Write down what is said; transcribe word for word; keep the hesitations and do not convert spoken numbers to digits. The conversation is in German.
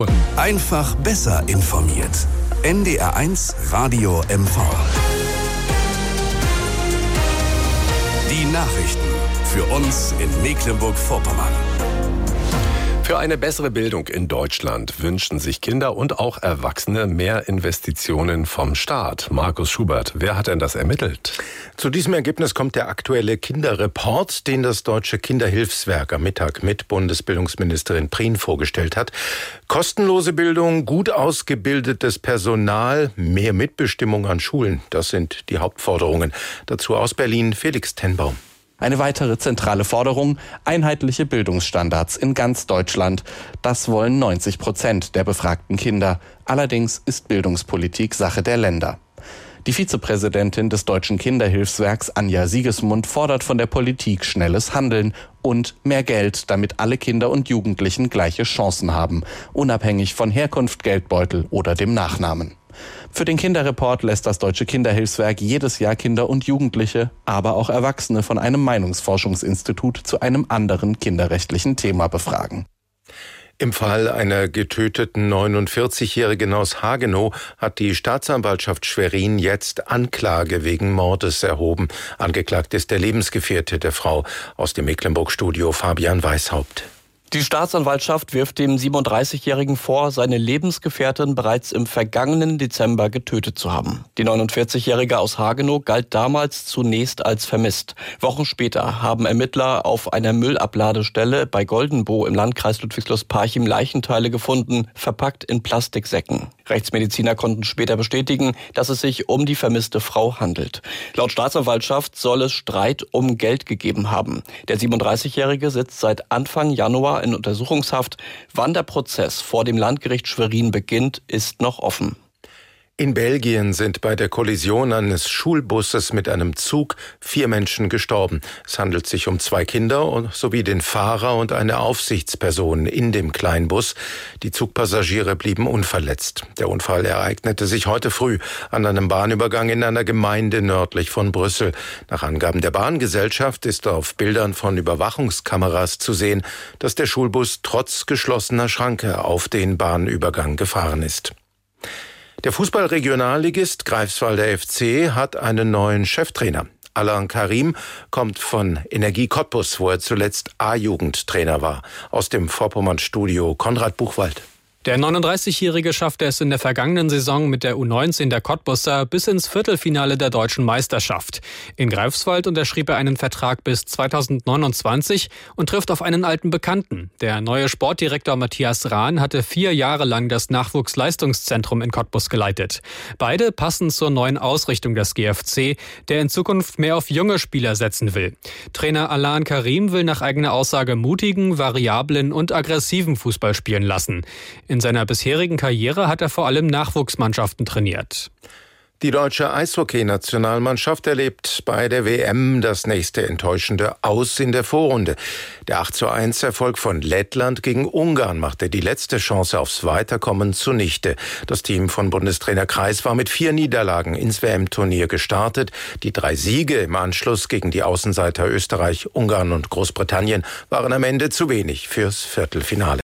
Einfach besser informiert. N D R eins Radio M V. Die Nachrichten für uns in Mecklenburg-Vorpommern. Für eine bessere Bildung in Deutschland wünschen sich Kinder und auch Erwachsene mehr Investitionen vom Staat. Markus Schubert, wer hat denn das ermittelt? Zu diesem Ergebnis kommt der aktuelle Kinderreport, den das Deutsche Kinderhilfswerk am Mittag mit Bundesbildungsministerin Prien vorgestellt hat. Kostenlose Bildung, gut ausgebildetes Personal, mehr Mitbestimmung an Schulen, das sind die Hauptforderungen. Dazu aus Berlin Felix Tenbaum. Eine weitere zentrale Forderung: einheitliche Bildungsstandards in ganz Deutschland. Das wollen neunzig Prozent der befragten Kinder. Allerdings ist Bildungspolitik Sache der Länder. Die Vizepräsidentin des Deutschen Kinderhilfswerks, Anja Siegesmund, fordert von der Politik schnelles Handeln und mehr Geld, damit alle Kinder und Jugendlichen gleiche Chancen haben, unabhängig von Herkunft, Geldbeutel oder dem Nachnamen. Für den Kinderreport lässt das Deutsche Kinderhilfswerk jedes Jahr Kinder und Jugendliche, aber auch Erwachsene von einem Meinungsforschungsinstitut zu einem anderen kinderrechtlichen Thema befragen. Im Fall einer getöteten neunundvierzigjährigen aus Hagenow hat die Staatsanwaltschaft Schwerin jetzt Anklage wegen Mordes erhoben. Angeklagt ist der Lebensgefährte der Frau. Aus dem Mecklenburg-Studio Fabian Weishaupt. Die Staatsanwaltschaft wirft dem siebenunddreißigjährigen vor, seine Lebensgefährtin bereits im vergangenen Dezember getötet zu haben. Die neunundvierzigjährige aus Hagenow galt damals zunächst als vermisst. Wochen später haben Ermittler auf einer Müllabladestelle bei Goldenboh im Landkreis Ludwigslust-Parchim Leichenteile gefunden, verpackt in Plastiksäcken. Rechtsmediziner konnten später bestätigen, dass es sich um die vermisste Frau handelt. Laut Staatsanwaltschaft soll es Streit um Geld gegeben haben. Der siebenunddreißigjährige sitzt seit Anfang Januar in Untersuchungshaft. Wann der Prozess vor dem Landgericht Schwerin beginnt, ist noch offen. In Belgien sind bei der Kollision eines Schulbusses mit einem Zug vier Menschen gestorben. Es handelt sich um zwei Kinder sowie den Fahrer und eine Aufsichtsperson in dem Kleinbus. Die Zugpassagiere blieben unverletzt. Der Unfall ereignete sich heute früh an einem Bahnübergang in einer Gemeinde nördlich von Brüssel. Nach Angaben der Bahngesellschaft ist auf Bildern von Überwachungskameras zu sehen, dass der Schulbus trotz geschlossener Schranke auf den Bahnübergang gefahren ist. Der Fußballregionalligist Greifswalder F C hat einen neuen Cheftrainer. Alain Karim kommt von Energie Cottbus, wo er zuletzt A-Jugendtrainer war. Aus dem Vorpommern-Studio Konrad Buchwald. Der neununddreißigjährige schaffte es in der vergangenen Saison mit der U neunzehn der Cottbusser bis ins Viertelfinale der deutschen Meisterschaft. In Greifswald unterschrieb er einen Vertrag bis zweitausendneunundzwanzig und trifft auf einen alten Bekannten. Der neue Sportdirektor Matthias Rahn hatte vier Jahre lang das Nachwuchsleistungszentrum in Cottbus geleitet. Beide passen zur neuen Ausrichtung des G F C, der in Zukunft mehr auf junge Spieler setzen will. Trainer Alain Karim will nach eigener Aussage mutigen, variablen und aggressiven Fußball spielen lassen. In seiner bisherigen Karriere hat er vor allem Nachwuchsmannschaften trainiert. Die deutsche Eishockey-Nationalmannschaft erlebt bei der W M das nächste enttäuschende Aus in der Vorrunde. Der acht zu eins Erfolg von Lettland gegen Ungarn machte die letzte Chance aufs Weiterkommen zunichte. Das Team von Bundestrainer Kreis war mit vier Niederlagen ins W M-Turnier gestartet. Die drei Siege im Anschluss gegen die Außenseiter Österreich, Ungarn und Großbritannien waren am Ende zu wenig fürs Viertelfinale.